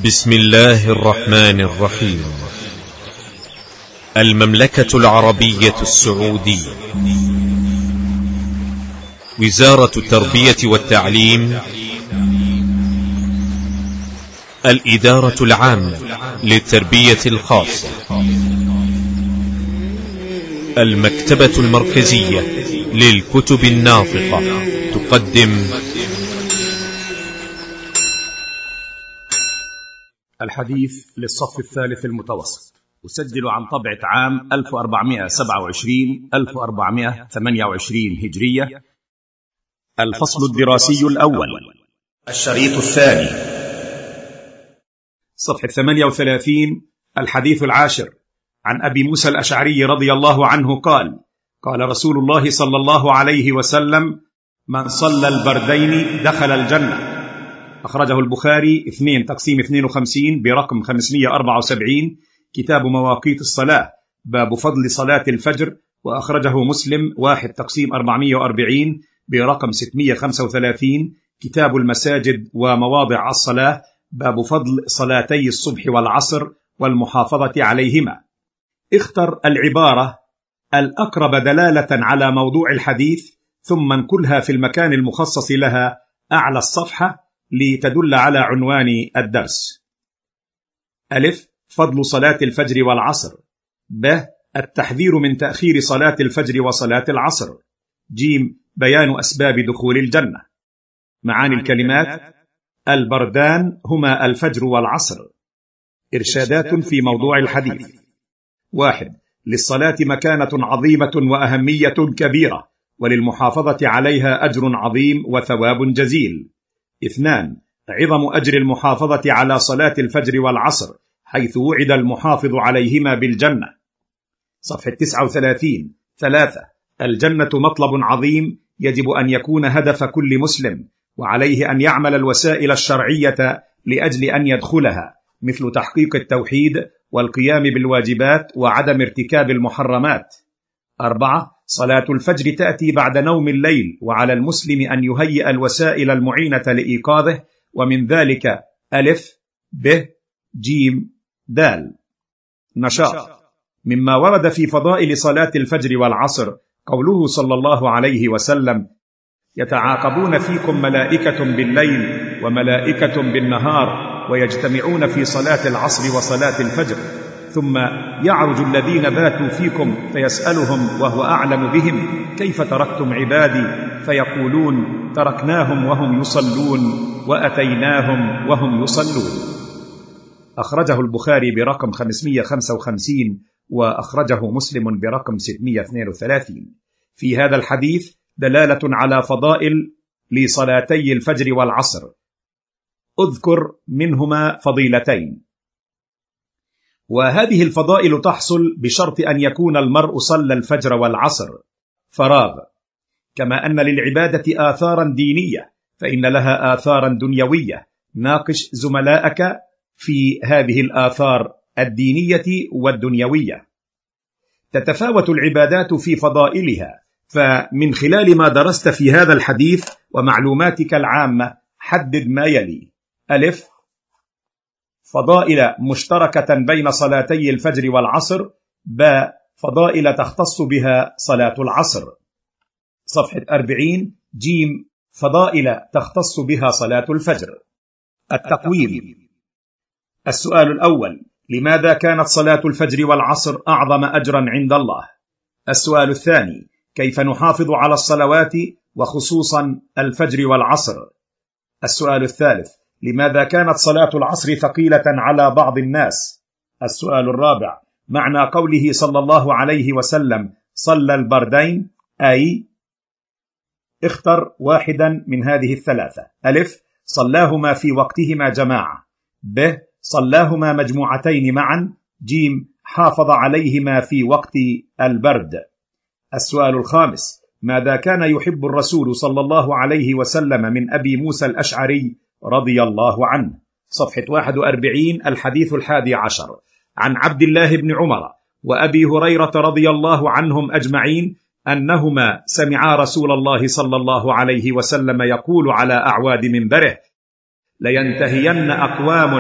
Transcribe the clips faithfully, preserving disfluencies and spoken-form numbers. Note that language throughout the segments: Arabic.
بسم الله الرحمن الرحيم. المملكة العربية السعودية، وزارة التربية والتعليم، الإدارة العامة للتربية الخاصة، المكتبة المركزية للكتب الناطقة تقدم الحديث للصف الثالث المتوسط، أسجل عن طبعة عام ألف وأربعمائة وسبعة وعشرين ألف وأربعمائة وثمانية وعشرين هجرية. الفصل الدراسي الأول، الشريط الثاني، صفحة ثمانية وثلاثين، الحديث العاشر. عن أبي موسى الأشعري رضي الله عنه قال: قال رسول الله صلى الله عليه وسلم: من صلى البردين دخل الجنة. أخرجه البخاري اثنين تقسيم اثنين وخمسين برقم خمسمائة وأربعة وسبعين، كتاب مواقيت الصلاة، باب فضل صلاة الفجر. وأخرجه مسلم واحد تقسيم أربعمائة وأربعين برقم ستمائة وخمسة وثلاثين، كتاب المساجد ومواضع الصلاة، باب فضل صلاتي الصبح والعصر والمحافظة عليهما. اختر العبارة الأقرب دلالة على موضوع الحديث، ثم انقلها في المكان المخصص لها أعلى الصفحة لتدل على عنوان الدرس. ألف: فضل صلاة الفجر والعصر. ب: التحذير من تأخير صلاة الفجر وصلاة العصر. جيم: بيان أسباب دخول الجنة. معاني الكلمات: البردان هما الفجر والعصر. إرشادات في موضوع الحديث. واحد: للصلاة مكانة عظيمة وأهمية كبيرة، وللمحافظة عليها أجر عظيم وثواب جزيل. اثنان: عظم أجر المحافظة على صلاة الفجر والعصر، حيث وعد المحافظ عليهما بالجنة. صفحة تسعة وثلاثين. ثلاثة: الجنة مطلب عظيم يجب أن يكون هدف كل مسلم، وعليه أن يعمل الوسائل الشرعية لأجل أن يدخلها، مثل تحقيق التوحيد والقيام بالواجبات وعدم ارتكاب المحرمات. أربعة: صلاة الفجر تأتي بعد نوم الليل، وعلى المسلم أن يهيئ الوسائل المعينة لإيقاظه، ومن ذلك ألف ب جيم دال. نشاط. مما ورد في فضائل صلاة الفجر والعصر قوله صلى الله عليه وسلم: يتعاقبون فيكم ملائكة بالليل وملائكة بالنهار، ويجتمعون في صلاة العصر وصلاة الفجر، ثم يعرج الذين باتوا فيكم فيسألهم وهو أعلم بهم: كيف تركتم عبادي؟ فيقولون: تركناهم وهم يصلون وأتيناهم وهم يصلون. أخرجه البخاري برقم خمسمائة وخمسة وخمسين، وأخرجه مسلم برقم ستمائة واثنين وثلاثين. في هذا الحديث دلالة على فضائل لصلاتي الفجر والعصر. أذكر منهما فضيلتين، وهذه الفضائل تحصل بشرط أن يكون المرء صلى الفجر والعصر فراغ. كما أن للعبادة آثارا دينية، فإن لها آثارا دنيوية. ناقش زملائك في هذه الآثار الدينية والدنيوية. تتفاوت العبادات في فضائلها، فمن خلال ما درست في هذا الحديث ومعلوماتك العامة حدد ما يلي. ألف: فضائل مشتركة بين صلاتي الفجر والعصر. ب: فضائل تختص بها صلاة العصر. صفحة أربعين. جيم: فضائل تختص بها صلاة الفجر. التقويم. السؤال الأول: لماذا كانت صلاة الفجر والعصر أعظم أجرا عند الله؟ السؤال الثاني: كيف نحافظ على الصلوات وخصوصا الفجر والعصر؟ السؤال الثالث: لماذا كانت صلاة العصر ثقيلة على بعض الناس؟ السؤال الرابع: معنى قوله صلى الله عليه وسلم: صلى البردين، أي؟ اختر واحدا من هذه الثلاثة. ألف: صلاهما في وقتهما جماعة. ب: صلاهما مجموعتين معا. جيم: حافظ عليهما في وقت البرد. السؤال الخامس: ماذا كان يحب الرسول صلى الله عليه وسلم من أبي موسى الأشعري رضي الله عنه؟ صفحة واحد وأربعين، الحديث الحادي عشر. عن عبد الله بن عمر وأبي هريرة رضي الله عنهم أجمعين أنهما سمعا رسول الله صلى الله عليه وسلم يقول على أعواد منبره: لينتهين أقوام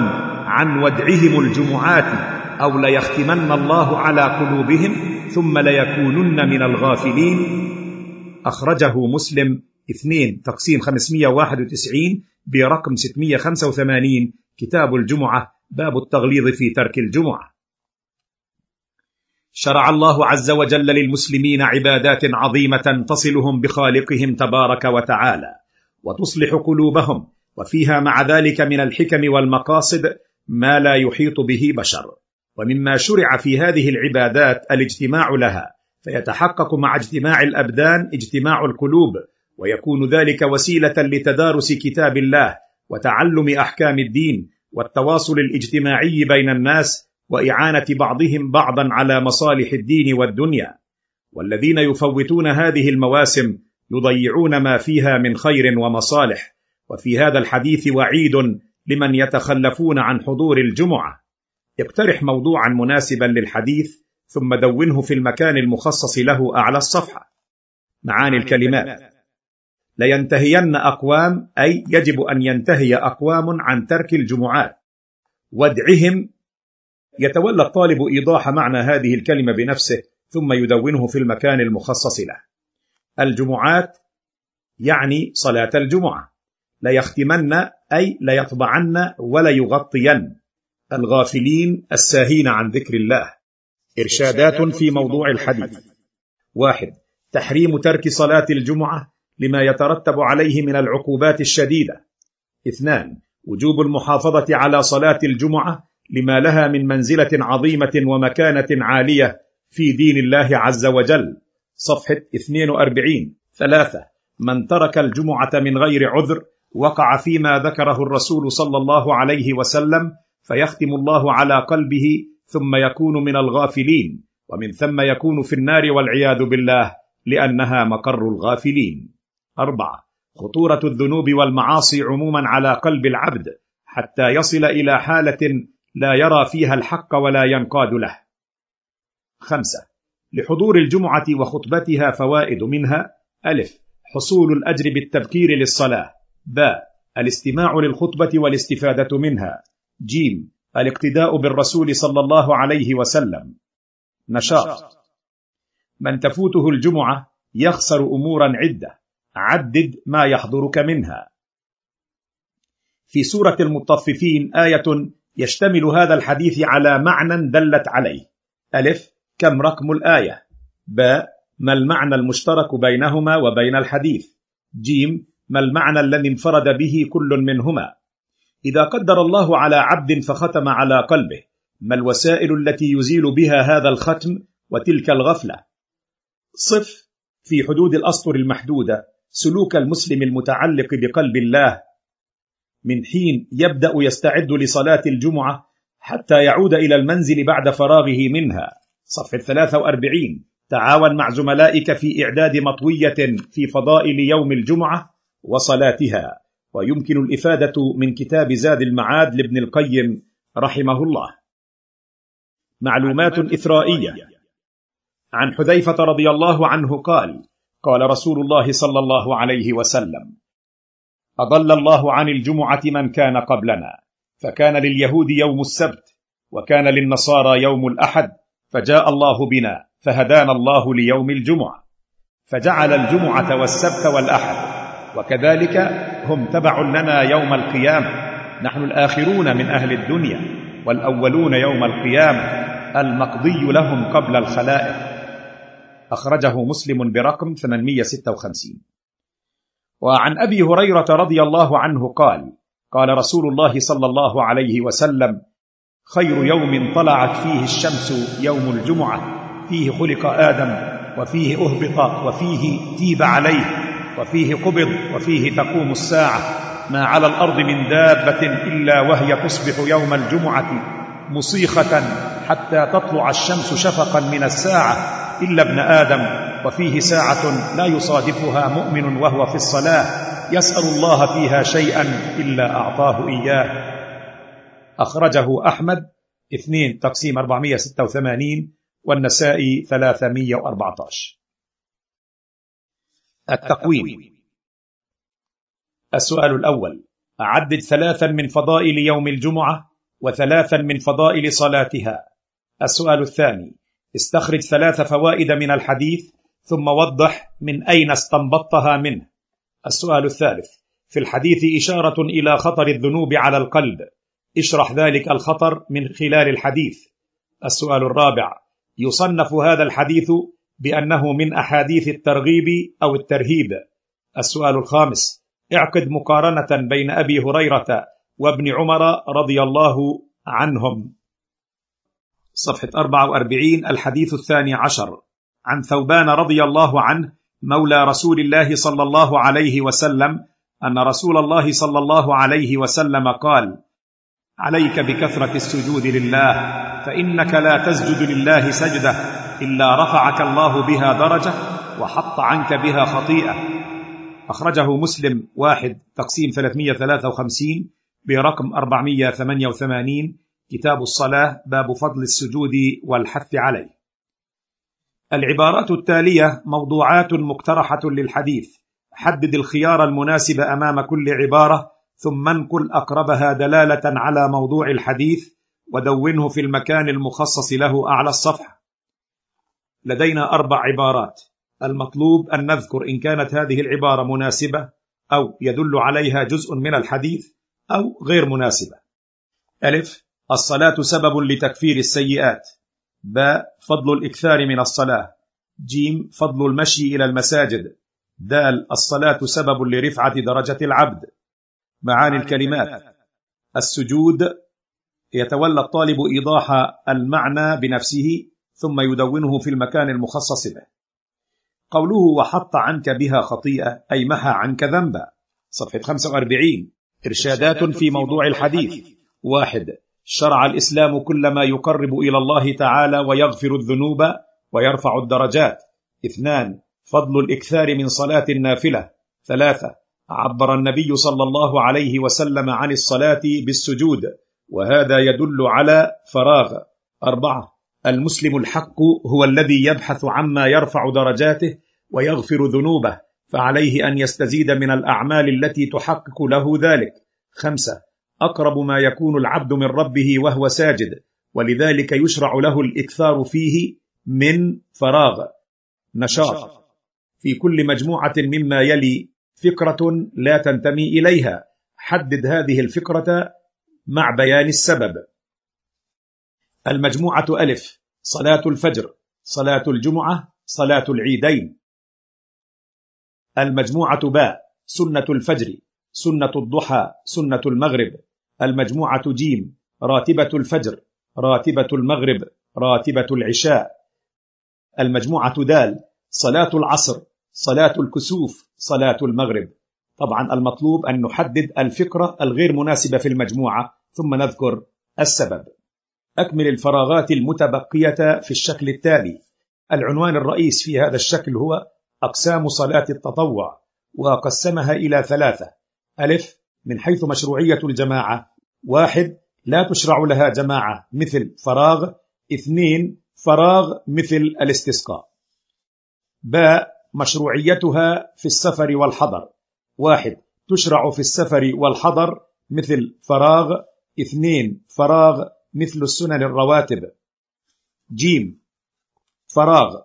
عن ودعهم الجمعات أو ليختمن الله على قلوبهم ثم ليكونن من الغافلين. أخرجه مسلم اثنين تقسيم خمسمائة وواحد وتسعين برقم ستمائة وخمسة وثمانين، كتاب الجمعة، باب التغليظ في ترك الجمعة. شرع الله عز وجل للمسلمين عبادات عظيمة تصلهم بخالقهم تبارك وتعالى وتصلح قلوبهم، وفيها مع ذلك من الحكم والمقاصد ما لا يحيط به بشر. ومما شرع في هذه العبادات الاجتماع لها، فيتحقق مع اجتماع الأبدان اجتماع القلوب، ويكون ذلك وسيلة لتدارس كتاب الله وتعلم أحكام الدين والتواصل الاجتماعي بين الناس وإعانة بعضهم بعضا على مصالح الدين والدنيا. والذين يفوتون هذه المواسم يضيعون ما فيها من خير ومصالح. وفي هذا الحديث وعيد لمن يتخلفون عن حضور الجمعة. اقترح موضوعا مناسبا للحديث ثم دونه في المكان المخصص له أعلى الصفحة. معاني الكلمات: لينتهين أقوام، أي يجب أن ينتهي أقوام عن ترك الجمعات. ودعهم، يتولى الطالب إيضاح معنى هذه الكلمة بنفسه ثم يدونه في المكان المخصص له. الجمعات يعني صلاة الجمعة. ليختمن أي ليطبعن ولا يغطين. الغافلين الساهين عن ذكر الله. إرشادات في موضوع الحديث: واحد، تحريم ترك صلاة الجمعة لما يترتب عليه من العقوبات الشديدة. اثنان، وجوب المحافظة على صلاة الجمعة لما لها من منزلة عظيمة ومكانة عالية في دين الله عز وجل. صفحة اثنين وأربعين. ثلاثة، من ترك الجمعة من غير عذر وقع فيما ذكره الرسول صلى الله عليه وسلم، فيختم الله على قلبه ثم يكون من الغافلين، ومن ثم يكون في النار والعياذ بالله، لأنها مقر الغافلين. أربعة، خطورة الذنوب والمعاصي عموما على قلب العبد حتى يصل إلى حالة لا يرى فيها الحق ولا ينقاد له. خمسة، لحضور الجمعة وخطبتها فوائد، منها: ألف، حصول الأجر بالتبكير للصلاة. باء، الاستماع للخطبة والاستفادة منها. جيم، الاقتداء بالرسول صلى الله عليه وسلم. نشاط: من تفوته الجمعة يخسر أمورا عدة، عدد ما يحضرك منها. في سورة المطففين آية يشتمل هذا الحديث على معنى دلت عليه. ألف، كم رقم الآية؟ باء، ما المعنى المشترك بينهما وبين الحديث؟ جيم، ما المعنى الذي انفرد به كل منهما؟ إذا قدر الله على عبد فختم على قلبه، ما الوسائل التي يزيل بها هذا الختم وتلك الغفلة؟ صف في حدود الأسطر المحدودة سلوك المسلم المتعلق بقلب الله من حين يبدأ يستعد لصلاة الجمعة حتى يعود إلى المنزل بعد فراغه منها. صفحة ثلاثة وأربعين. تعاون مع زملائك في إعداد مطوية في فضائل يوم الجمعة وصلاتها. ويمكن الإفادة من كتاب زاد المعاد لابن القيم رحمه الله. معلومات إثرائية. عن حذيفة رضي الله عنه قال: قال رسول الله صلى الله عليه وسلم: أضل الله عن الجمعة من كان قبلنا، فكان لليهود يوم السبت، وكان للنصارى يوم الأحد، فجاء الله بنا فهدانا الله ليوم الجمعة، فجعل الجمعة والسبت والأحد، وكذلك هم تبع لنا يوم القيامة، نحن الآخرون من أهل الدنيا والأولون يوم القيامة، المقضي لهم قبل الخلائق. أخرجه مسلم برقم ثمانمائة وستة وخمسين. وعن أبي هريرة رضي الله عنه قال: قال رسول الله صلى الله عليه وسلم: خير يوم طلعت فيه الشمس يوم الجمعة، فيه خلق آدم، وفيه أهبط، وفيه تيب عليه، وفيه قبض، وفيه تقوم الساعة، ما على الأرض من دابة إلا وهي تصبح يوم الجمعة مصيخة حتى تطلع الشمس شفقا من الساعة إلا ابن آدم، وفيه ساعة لا يصادفها مؤمن وهو في الصلاة يسأل الله فيها شيئا إلا أعطاه إياه. أخرجه أحمد اثنين تقسيم أربعمائة وستة وثمانين والنسائي ثلاثمائة وأربعة عشر. التقويم. السؤال الأول: أعدد ثلاثا من فضائل يوم الجمعة وثلاثا من فضائل صلاتها. السؤال الثاني: استخرج ثلاث فوائد من الحديث ثم وضح من أين استنبطتها منه. السؤال الثالث: في الحديث إشارة إلى خطر الذنوب على القلب، اشرح ذلك الخطر من خلال الحديث. السؤال الرابع: يصنف هذا الحديث بأنه من أحاديث الترغيب أو الترهيب. السؤال الخامس: اعقد مقارنة بين أبي هريرة وابن عمر رضي الله عنهم. صفحة أربعة وأربعين. الحديث الثاني عشر، عن ثوبان رضي الله عنه مولى رسول الله صلى الله عليه وسلم أن رسول الله صلى الله عليه وسلم قال: عليك بكثرة السجود لله، فإنك لا تسجد لله سجدة إلا رفعك الله بها درجة وحط عنك بها خطيئة. أخرجه مسلم واحد تقسيم ثلاثمائة وثلاثة وخمسين برقم أربعمائة وثمانية وثمانين، كتاب الصلاة، باب فضل السجود والحث عليه. العبارات التالية موضوعات مقترحة للحديث، حدد الخيار المناسب أمام كل عبارة، ثم انقل أقربها دلالة على موضوع الحديث ودونه في المكان المخصص له أعلى الصفحة. لدينا أربع عبارات، المطلوب أن نذكر إن كانت هذه العبارة مناسبة أو يدل عليها جزء من الحديث أو غير مناسبة. ألف: الصلاة سبب لتكفير السيئات. باء: فضل الإكثار من الصلاة. جيم: فضل المشي إلى المساجد. دال: الصلاة سبب لرفعة درجة العبد. معاني الكلمات: السجود يتولى الطالب إيضاح المعنى بنفسه ثم يدونه في المكان المخصص به. قوله وحط عنك بها خطيئة أي محى عنك ذنبا. صفحة خمسة وأربعين. إرشادات في موضوع الحديث. واحد: شرع الإسلام كل ما يقرب إلى الله تعالى ويغفر الذنوب ويرفع الدرجات. اثنان: فضل الإكثار من صلاة النافلة. ثلاثة: عبر النبي صلى الله عليه وسلم عن الصلاة بالسجود، وهذا يدل على فراغ. أربعة: المسلم الحق هو الذي يبحث عما يرفع درجاته ويغفر ذنوبه، فعليه أن يستزيد من الأعمال التي تحقق له ذلك. خمسة: أقرب ما يكون العبد من ربه وهو ساجد، ولذلك يشرع له الإكثار فيه من فراغ. نشاط: في كل مجموعة مما يلي فكرة لا تنتمي إليها، حدد هذه الفكرة مع بيان السبب. المجموعة ألف: صلاة الفجر، صلاة الجمعة، صلاة العيدين. المجموعة باء: سنة الفجر، سنة الضحى، سنة المغرب. المجموعة جيم: راتبة الفجر، راتبة المغرب، راتبة العشاء. المجموعة دال: صلاة العصر، صلاة الكسوف، صلاة المغرب. طبعا المطلوب أن نحدد الفكرة الغير مناسبة في المجموعة ثم نذكر السبب. أكمل الفراغات المتبقية في الشكل التالي. العنوان الرئيس في هذا الشكل هو أقسام صلاة التطوع، وقسمها إلى ثلاثة. ألف: من حيث مشروعية الجماعة. واحد: لا تشرع لها جماعة مثل فراغ. اثنين: فراغ مثل الاستسقاء. باء: مشروعيتها في السفر والحضر. واحد: تشرع في السفر والحضر مثل فراغ. اثنين: فراغ مثل السنن الرواتب. جيم: فراغ.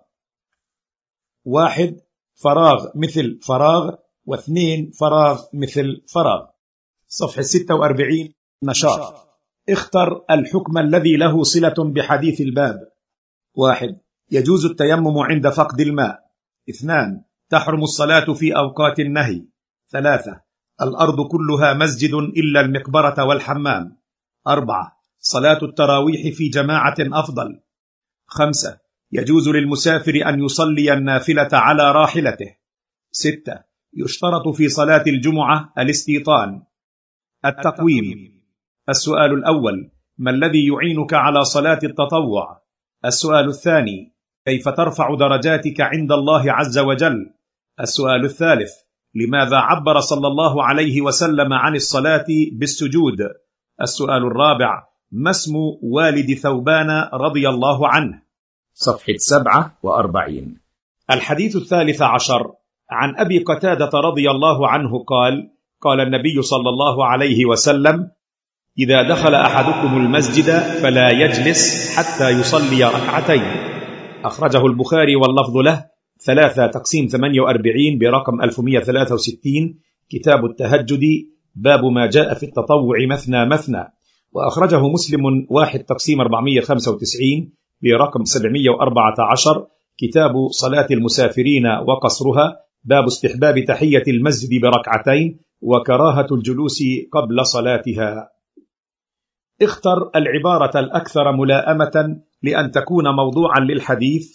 واحد: فراغ مثل فراغ، واثنين: فراغ مثل فراغ. صفحة ستة وأربعين. نشاط: اختر الحكم الذي له صلة بحديث الباب. واحد: يجوز التيمم عند فقد الماء. اثنان: تحرم الصلاة في أوقات النهي. ثلاثة: الأرض كلها مسجد إلا المقبرة والحمام. أربعة: صلاة التراويح في جماعة أفضل. خمسة: يجوز للمسافر أن يصلي النافلة على راحلته. ستة: يشترط في صلاة الجمعة الاستيطان. التقويم. السؤال الأول: ما الذي يعينك على صلاة التطوع؟ السؤال الثاني: كيف ترفع درجاتك عند الله عز وجل؟ السؤال الثالث: لماذا عبر صلى الله عليه وسلم عن الصلاة بالسجود؟ السؤال الرابع: ما اسم والد ثوبان رضي الله عنه؟ صفحة سبعة وأربعين. الحديث الثالث عشر، عن أبي قتادة رضي الله عنه قال: قال النبي صلى الله عليه وسلم: إذا دخل أحدكم المسجد فلا يجلس حتى يصلي ركعتين. أخرجه البخاري واللفظ له، ثلاثة تقسيم ثمانية وأربعين برقم ألف ومئة وثلاثة وستين، كتاب التهجد، باب ما جاء في التطوع مثنى مثنى. وأخرجه مسلم واحد تقسيم أربعمئة وخمسة وتسعين برقم سبعمئة وأربعة عشر، كتاب صلاة المسافرين وقصرها، باب استحباب تحية المسجد بركعتين وكراهة الجلوس قبل صلاتها. اختر العبارة الأكثر ملائمة لأن تكون موضوعا للحديث،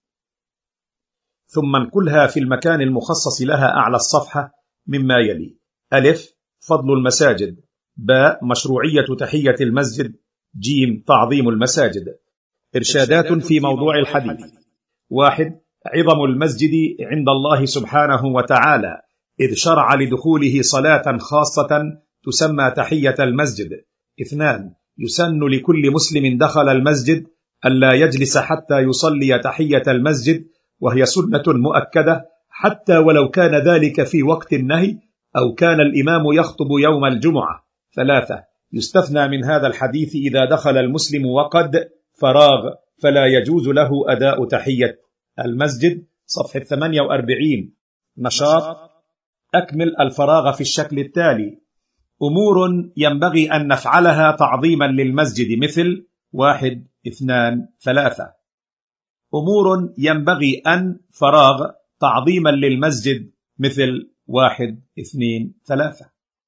ثم انقلها في المكان المخصص لها أعلى الصفحة مما يلي: ألف، فضل المساجد، باء، مشروعية تحية المسجد، جيم، تعظيم المساجد. إرشادات في موضوع الحديث: واحد، عظم المسجد عند الله سبحانه وتعالى، إذ شرع لدخوله صلاة خاصة تسمى تحية المسجد. اثنان، يسن لكل مسلم دخل المسجد ألا يجلس حتى يصلي تحية المسجد، وهي سنة مؤكدة حتى ولو كان ذلك في وقت النهي أو كان الإمام يخطب يوم الجمعة. ثلاثة، يستثنى من هذا الحديث إذا دخل المسلم وقد فراغ فلا يجوز له أداء تحية المسجد. صفحة ثمانية وأربعين. نشاط: أكمل الفراغ في الشكل التالي: أمور ينبغي أن نفعلها تعظيما للمسجد، مثل: واحد، اثنان، ثلاثة. أمور ينبغي أن فراغ تعظيما للمسجد، مثل: واحد، اثنين، ثلاثة.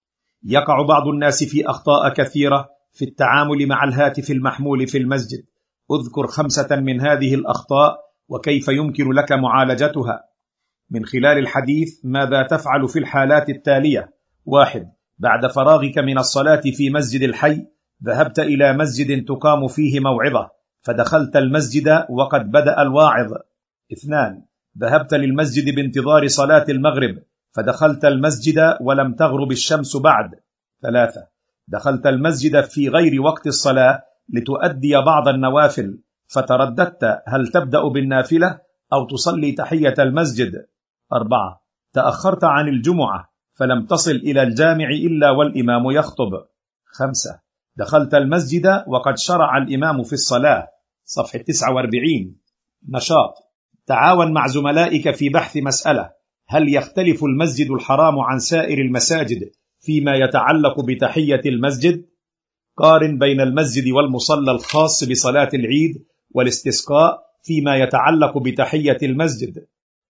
يقع بعض الناس في أخطاء كثيرة في التعامل مع الهاتف المحمول في المسجد. اذكر خمسة من هذه الأخطاء وكيف يمكن لك معالجتها من خلال الحديث. ماذا تفعل في الحالات التالية؟ واحد، بعد فراغك من الصلاة في مسجد الحي ذهبت إلى مسجد تقام فيه موعظة فدخلت المسجد وقد بدأ الواعظ. اثنان، ذهبت للمسجد بانتظار صلاة المغرب فدخلت المسجد ولم تغرب الشمس بعد. ثلاثة، دخلت المسجد في غير وقت الصلاة لتؤدي بعض النوافل فترددت هل تبدأ بالنافلة أو تصلي تحية المسجد. أربعة، تأخرت عن الجمعة فلم تصل إلى الجامع إلا والإمام يخطب. خمسة، دخلت المسجد وقد شرع الإمام في الصلاة. صفحة تسعة وأربعين. نشاط: تعاون مع زملائك في بحث مسألة: هل يختلف المسجد الحرام عن سائر المساجد فيما يتعلق بتحية المسجد؟ قارن بين المسجد والمصلى الخاص بصلاة العيد والاستسقاء فيما يتعلق بتحية المسجد.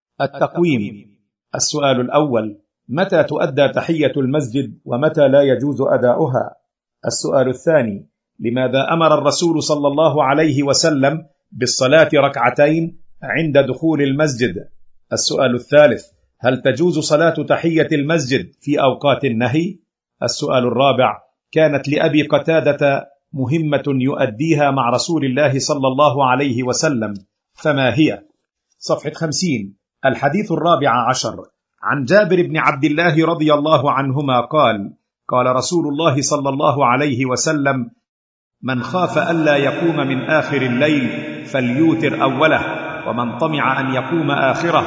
التقويم: السؤال الأول: متى تؤدى تحية المسجد ومتى لا يجوز أداؤها؟ السؤال الثاني: لماذا أمر الرسول صلى الله عليه وسلم بالصلاة ركعتين عند دخول المسجد؟ السؤال الثالث: هل تجوز صلاة تحية المسجد في أوقات النهي؟ السؤال الرابع: كانت لأبي قتادة مهمة يؤديها مع رسول الله صلى الله عليه وسلم، فما هي؟ صفحة خمسين. الحديث الرابع عشر، عن جابر بن عبد الله رضي الله عنهما قال: قال رسول الله صلى الله عليه وسلم: من خاف ألا يقوم من آخر الليل فليوتر أوله، ومن طمع أن يقوم آخره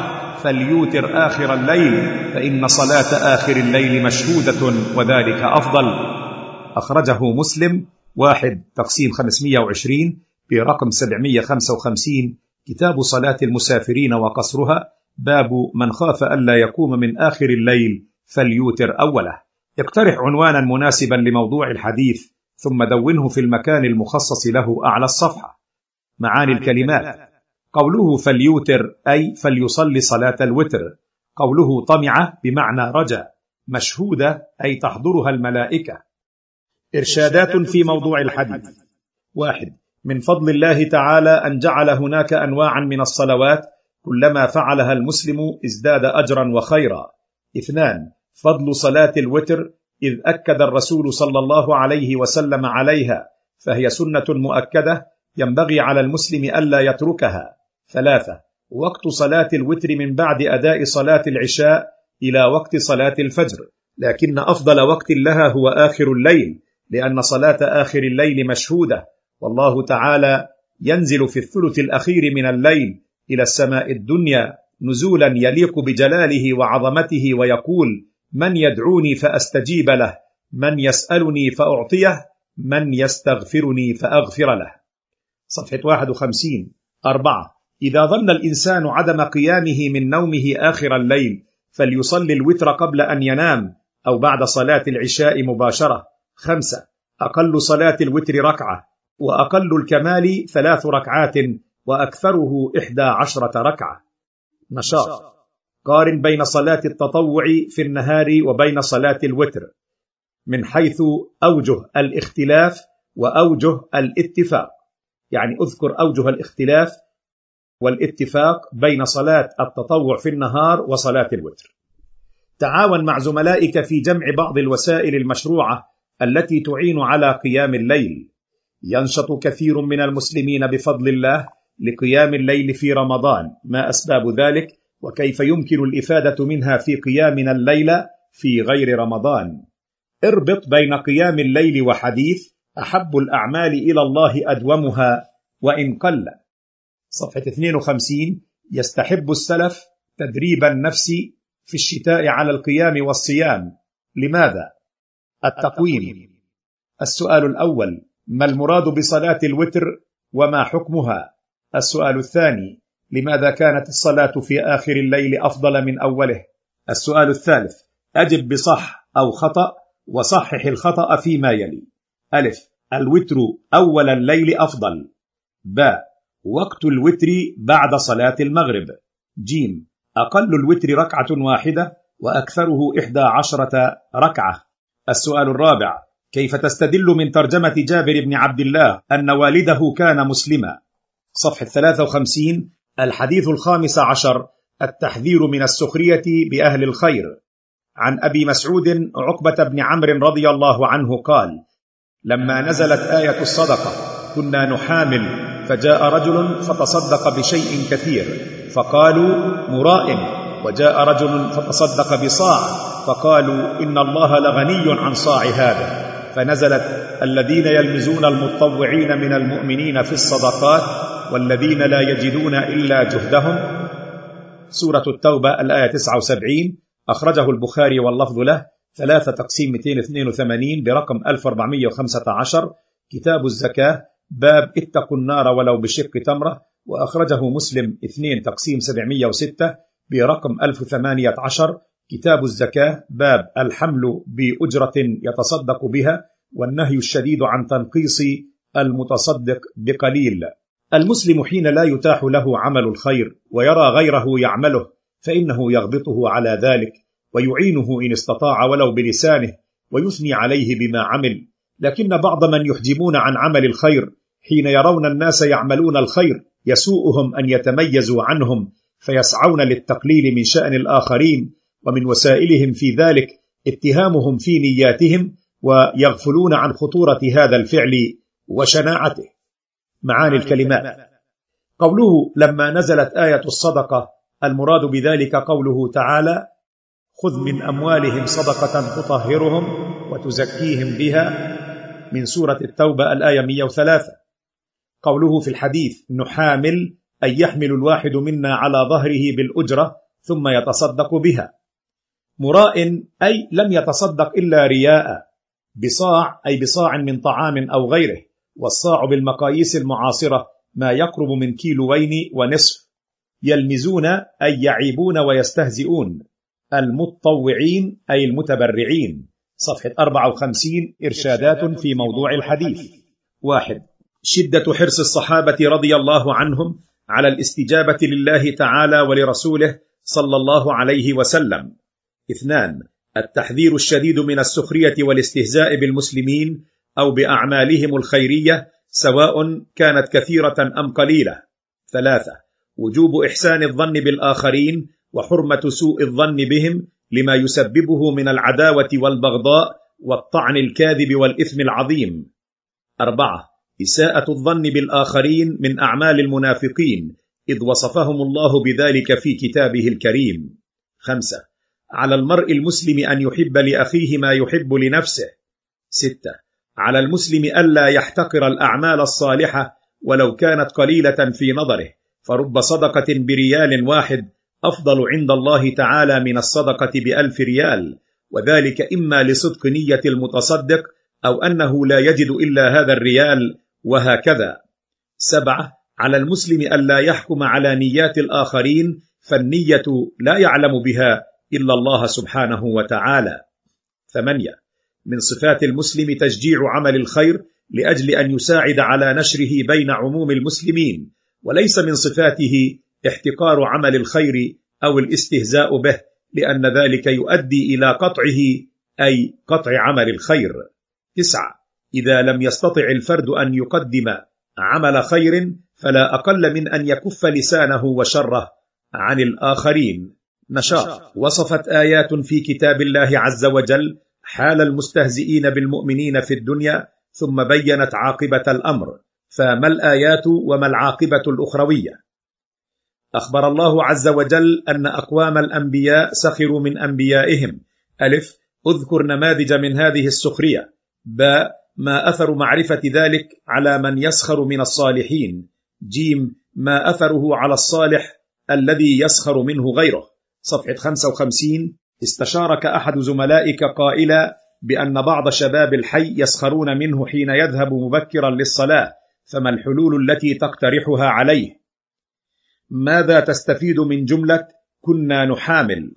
فليوتر آخر الليل، فإن صلاة آخر الليل مشهودة وذلك أفضل. أخرجه مسلم واحد تقسيم خمسمئة وعشرين برقم سبعمئة وخمسة وخمسين، كتاب صلاة المسافرين وقصرها، باب من خاف ألا يقوم من آخر الليل فليوتر أوله. اقترح عنوانا مناسبا لموضوع الحديث ثم دونه في المكان المخصص له أعلى الصفحة. معاني الكلمات: قوله فليوتر أي فليصلي صلاة الوتر. قوله طمع بمعنى رجا. مشهودة أي تحضرها الملائكة. إرشادات في موضوع الحديث: واحد، من فضل الله تعالى أن جعل هناك أنواعا من الصلوات كلما فعلها المسلم ازداد أجرا وخيرا. اثنان، فضل صلاة الوتر إذ أكد الرسول صلى الله عليه وسلم عليها، فهي سنة مؤكدة ينبغي على المسلم ألا يتركها. ثلاثة، وقت صلاة الوتر من بعد أداء صلاة العشاء إلى وقت صلاة الفجر، لكن أفضل وقت لها هو آخر الليل، لأن صلاة آخر الليل مشهودة، والله تعالى ينزل في الثلث الأخير من الليل إلى السماء الدنيا نزولا يليق بجلاله وعظمته، ويقول: من يدعوني فأستجيب له، من يسألني فأعطيه، من يستغفرني فأغفر له. صفحة واحد وخمسين. أربعة، إذا ظن الإنسان عدم قيامه من نومه آخر الليل فليصلي الوتر قبل أن ينام أو بعد صلاة العشاء مباشرة. خمسة، أقل صلاة الوتر ركعة، وأقل الكمال ثلاث ركعات، وأكثره إحدى عشرة ركعة. نشاط: قارن بين صلاة التطوع في النهار وبين صلاة الوتر من حيث أوجه الاختلاف وأوجه الاتفاق، يعني أذكر أوجه الاختلاف والاتفاق بين صلاة التطوع في النهار وصلاة الوتر. تعاون مع زملائك في جمع بعض الوسائل المشروعة التي تعين على قيام الليل. ينشط كثير من المسلمين بفضل الله لقيام الليل في رمضان، ما أسباب ذلك وكيف يمكن الإفادة منها في قيامنا الليل في غير رمضان؟ اربط بين قيام الليل وحديث أحب الأعمال إلى الله أدومها وإن قل. صفحة اثنين وخمسين. يستحب السلف تدريب النفس في الشتاء على القيام والصيام. لماذا؟ التقويم. السؤال الأول: ما المراد بصلاة الوتر وما حكمها؟ السؤال الثاني: لماذا كانت الصلاة في آخر الليل أفضل من أوله؟ السؤال الثالث: أجب بصح أو خطأ وصحح الخطأ فيما يلي. ألف: الوتر أول الليل أفضل. باء: وقت الوتر بعد صلاة المغرب. جيم: أقل الوتر ركعة واحدة وأكثره إحدى عشرة ركعة. السؤال الرابع: كيف تستدل من ترجمة جابر بن عبد الله أن والده كان مسلما؟ صفحة ثلاثة وخمسين. الحديث الخامس عشر: التحذير من السخرية بأهل الخير. عن أبي مسعود عقبة بن عمرو رضي الله عنه قال: لما نزلت آية الصدقة كنا نحامل، فجاء رجل فتصدق بشيء كثير فقالوا مراء، وجاء رجل فتصدق بصاع فقالوا إن الله لغني عن صاع هذا، فنزلت: الذين يلمزون المتطوعين من المؤمنين في الصدقات والذين لا يجدون إلا جهدهم. سورة التوبة الآية تسعة وسبعين. أخرجه البخاري واللفظ له. ثلاثة تقسيم مئتين واثنين وثمانين برقم ألف وأربعمئة وخمسة عشر. كتاب الزكاة باب اتقوا النار ولو بشق تمرة. وأخرجه مسلم اثنين تقسيم سبعمئة وستة برقم ألف وثمانية عشر. كتاب الزكاة باب الحمل بأجرة يتصدق بها والنهي الشديد عن تنقيص المتصدق بقليل. المسلم حين لا يتاح له عمل الخير ويرى غيره يعمله فإنه يغبطه على ذلك ويعينه إن استطاع ولو بلسانه ويثني عليه بما عمل، لكن بعض من يحجمون عن عمل الخير حين يرون الناس يعملون الخير يسوءهم أن يتميزوا عنهم فيسعون للتقليل من شأن الآخرين، ومن وسائلهم في ذلك اتهامهم في نياتهم ويغفلون عن خطورة هذا الفعل وشناعته. معاني الكلمات: قوله لما نزلت آية الصدقة المراد بذلك قوله تعالى: خذ من أموالهم صدقة تطهرهم وتزكيهم بها، من سورة التوبة الآية مئة وثلاثة. قوله في الحديث نحامل أي يحمل الواحد منا على ظهره بالأجرة ثم يتصدق بها. مراء أي لم يتصدق إلا رياء. بصاع أي بصاع من طعام أو غيره، والصاع بالمقاييس المعاصرة ما يقرب من كيلوين ونصف. يلمزون أي يعيبون ويستهزئون. المتطوعين أي المتبرعين. صفحة أربعة وخمسين. إرشادات في موضوع الحديث. واحد: شدة حرص الصحابة رضي الله عنهم على الاستجابة لله تعالى ولرسوله صلى الله عليه وسلم. اثنان: التحذير الشديد من السخرية والاستهزاء بالمسلمين أو بأعمالهم الخيرية سواء كانت كثيرة أم قليلة. ثلاثة: وجوب إحسان الظن بالآخرين وحرمة سوء الظن بهم لما يسببه من العداوة والبغضاء والطعن الكاذب والإثم العظيم. أربعة: إساءة الظن بالآخرين من أعمال المنافقين إذ وصفهم الله بذلك في كتابه الكريم. خمسة: على المرء المسلم أن يحب لأخيه ما يحب لنفسه. ستة: على المسلم ألا يحتقر الأعمال الصالحة ولو كانت قليلة في نظره، فرب صدقة بريال واحد أفضل عند الله تعالى من الصدقة بألف ريال، وذلك إما لصدق نية المتصدق أو أنه لا يجد إلا هذا الريال، وهكذا. سبعة، على المسلم ألا يحكم على نيات الآخرين، فالنية لا يعلم بها إلا الله سبحانه وتعالى. ثمانية، من صفات المسلم تشجيع عمل الخير لأجل أن يساعد على نشره بين عموم المسلمين، وليس من صفاته احتقار عمل الخير أو الاستهزاء به، لأن ذلك يؤدي إلى قطعه، أي قطع عمل الخير. تسعة، إذا لم يستطع الفرد أن يقدم عمل خير فلا أقل من أن يكف لسانه وشره عن الآخرين. نشاط، وصفت آيات في كتاب الله عز وجل حال المستهزئين بالمؤمنين في الدنيا، ثم بينت عاقبة الأمر، فما الآيات وما العاقبة الأخروية؟ أخبر الله عز وجل أن أقوام الأنبياء سخروا من أنبيائهم. ألف، أذكر نماذج من هذه السخرية. باء، ما أثر معرفة ذلك على من يسخر من الصالحين. جيم، ما أثره على الصالح الذي يسخر منه غيره. صفحة خمسة وخمسين. استشارك أحد زملائك قائلا بأن بعض شباب الحي يسخرون منه حين يذهب مبكرا للصلاة، فما الحلول التي تقترحها عليه؟ ماذا تستفيد من جملة كنا نحامل؟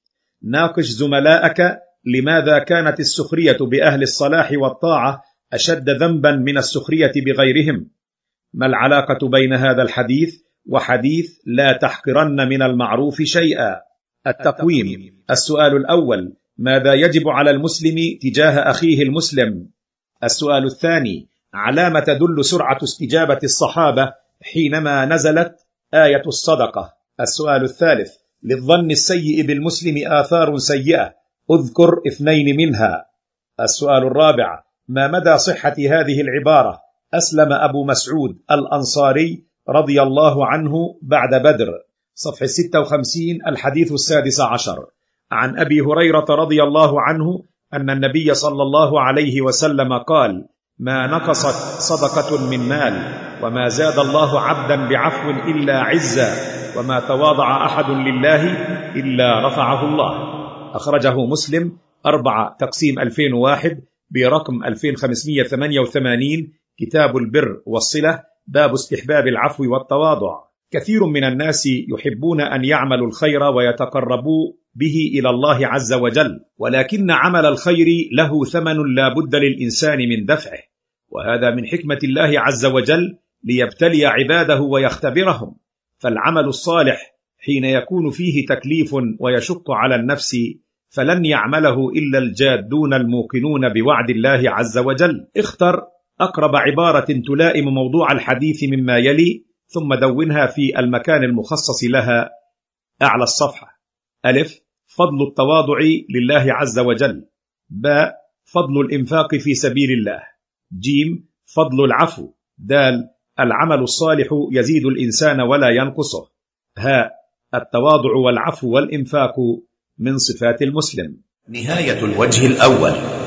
ناقش زملائك لماذا كانت السخرية بأهل الصلاح والطاعة أشد ذنبا من السخرية بغيرهم؟ ما العلاقة بين هذا الحديث وحديث لا تحقرن من المعروف شيئا؟ التقويم. السؤال الأول، ماذا يجب على المسلم تجاه أخيه المسلم؟ السؤال الثاني، على ما تدل سرعة استجابة الصحابة حينما نزلت آية الصدقة؟ السؤال الثالث، للظن السيء بالمسلم آثار سيئة، أذكر اثنين منها. السؤال الرابع، ما مدى صحة هذه العبارة؟ أسلم أبو مسعود الأنصاري رضي الله عنه بعد بدر. صفحة ستة وخمسين. الحديث السادس عشر، عن أبي هريرة رضي الله عنه أن النبي صلى الله عليه وسلم قال: ما نقصت صدقة من مال، وما زاد الله عبدا بعفو إلا عزا، وما تواضع أحد لله إلا رفعه الله. أخرجه مسلم أربعة تقسيم ألفين وواحد برقم ألفين وخمسمائة وثمانية وثمانين، كتاب البر والصلة، باب استحباب العفو والتواضع. كثير من الناس يحبون أن يعملوا الخير ويتقربوا به إلى الله عز وجل، ولكن عمل الخير له ثمن لا بد للإنسان من دفعه، وهذا من حكمة الله عز وجل ليبتلي عباده ويختبرهم. فالعمل الصالح حين يكون فيه تكليف ويشق على النفس فلن يعمله إلا الجادون الموقنون بوعد الله عز وجل. اختر أقرب عبارة تلائم موضوع الحديث مما يلي، ثم دونها في المكان المخصص لها أعلى الصفحة. ألف، فضل التواضع لله عز وجل. باء، فضل الإنفاق في سبيل الله. جيم، فضل العفو. دال، العمل الصالح يزيد الإنسان ولا ينقصه. هاء، التواضع والعفو والإنفاق من صفات المسلم. نهاية الوجه الأول.